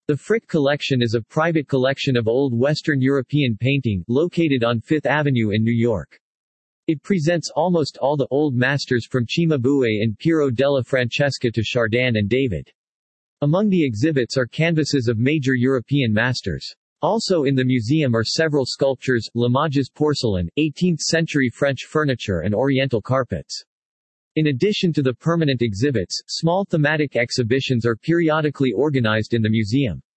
The Frick Collection is a private collection of old Western European painting, located on Fifth Avenue in New York. It presents almost all the old masters from Cimabue and Piero della Francesca to Chardin and David. Among the exhibits are canvases of major European masters. Also in the museum are several sculptures, Limoges porcelain, 18th-century French furniture and Oriental carpets. In addition to the permanent exhibits, small thematic exhibitions are periodically organized in the museum.